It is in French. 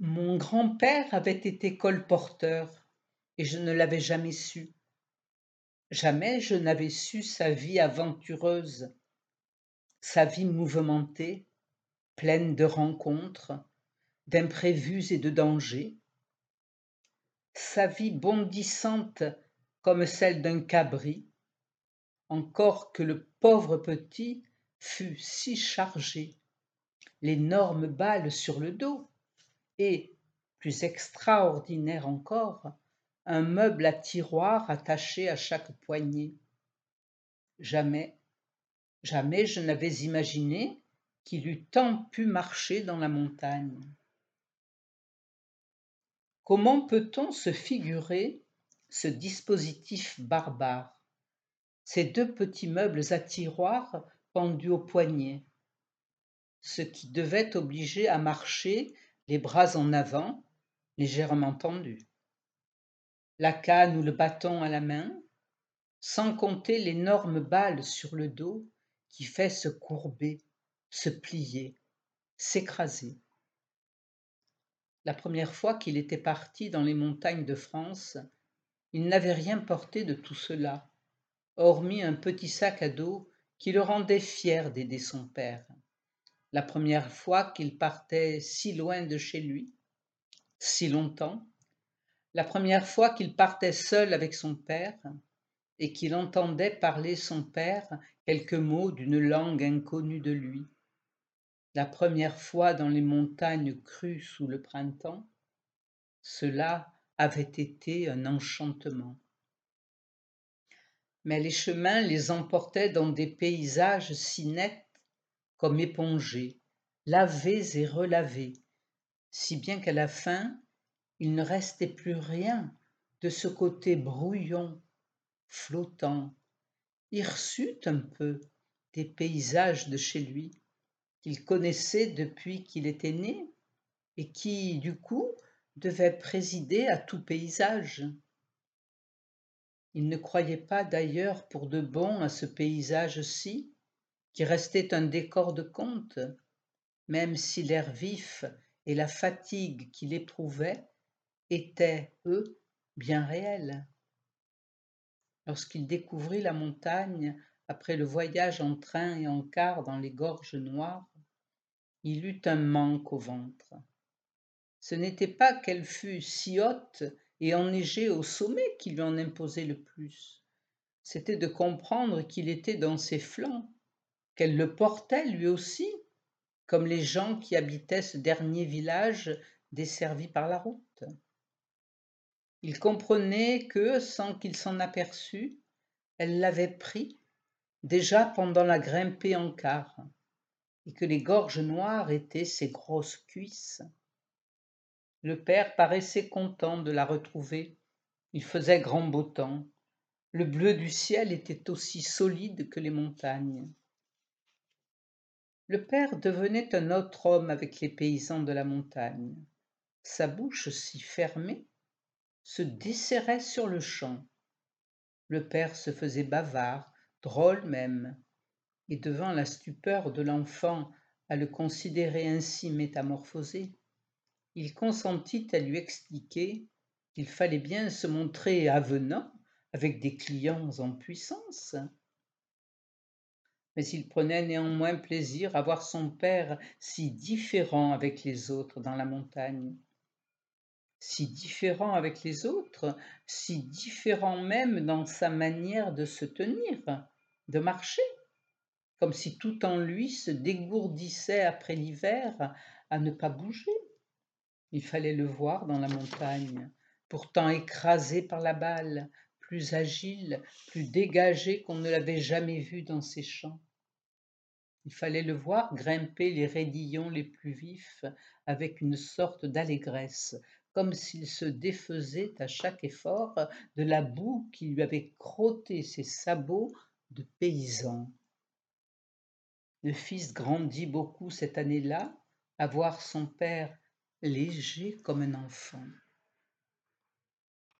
Mon grand-père avait été colporteur et je ne l'avais jamais su. Jamais je n'avais su sa vie aventureuse, sa vie mouvementée, pleine de rencontres, d'imprévus et de dangers, sa vie bondissante comme celle d'un cabri, encore que le pauvre petit fût si chargé, l'énorme balle sur le dos, et, plus extraordinaire encore, un meuble à tiroir attaché à chaque poignée. Jamais, jamais je n'avais imaginé qu'il eût tant pu marcher dans la montagne. Comment peut-on se figurer ce dispositif barbare, ces deux petits meubles à tiroir pendus aux poignets, ce qui devait obliger à marcher les bras en avant, légèrement tendus, la canne ou le bâton à la main, sans compter l'énorme balle sur le dos qui fait se courber, se plier, s'écraser. La première fois qu'il était parti dans les montagnes de France, il n'avait rien porté de tout cela, hormis un petit sac à dos qui le rendait fier d'aider son père. La première fois qu'il partait si loin de chez lui, si longtemps, la première fois qu'il partait seul avec son père, et qu'il entendait parler son père quelques mots d'une langue inconnue de lui. La première fois dans les montagnes crues sous le printemps, cela avait été un enchantement. Mais les chemins les emportaient dans des paysages si nets comme épongés, lavés et relavés, si bien qu'à la fin, il ne restait plus rien de ce côté brouillon, flottant, hirsute un peu des paysages de chez lui, qu'il connaissait depuis qu'il était né et qui, du coup, devait présider à tout paysage. Il ne croyait pas d'ailleurs pour de bon à ce paysage-ci, qui restait un décor de conte, même si l'air vif et la fatigue qu'il éprouvait étaient, eux, bien réels. Lorsqu'il découvrit la montagne après le voyage en train et en car dans les gorges noires, il eut un manque au ventre. Ce n'était pas qu'elle fût si haute et enneigée au sommet qui lui en imposait le plus. C'était de comprendre qu'il était dans ses flancs, qu'elle le portait lui aussi, comme les gens qui habitaient ce dernier village desservi par la route. Il comprenait que, sans qu'il s'en aperçût, elle l'avait pris, déjà pendant la grimpée en car, et que les gorges noires étaient ses grosses cuisses. Le père paraissait content de la retrouver. Il faisait grand beau temps. Le bleu du ciel était aussi solide que les montagnes. Le père devenait un autre homme avec les paysans de la montagne. Sa bouche si fermée se desserrait sur le champ. Le père se faisait bavard, drôle même, et devant la stupeur de l'enfant à le considérer ainsi métamorphosé, il consentit à lui expliquer qu'il fallait bien se montrer avenant avec des clients en puissance. Mais il prenait néanmoins plaisir à voir son père si différent avec les autres dans la montagne. Si différent avec les autres, si différent même dans sa manière de se tenir, de marcher, comme si tout en lui se dégourdissait après l'hiver à ne pas bouger. Il fallait le voir dans la montagne, pourtant écrasé par la balle, plus agile, plus dégagé qu'on ne l'avait jamais vu dans ses champs. Il fallait le voir grimper les raidillons les plus vifs avec une sorte d'allégresse, comme s'il se défaisait à chaque effort de la boue qui lui avait crotté ses sabots de paysan. Le fils grandit beaucoup cette année-là, à voir son père léger comme un enfant.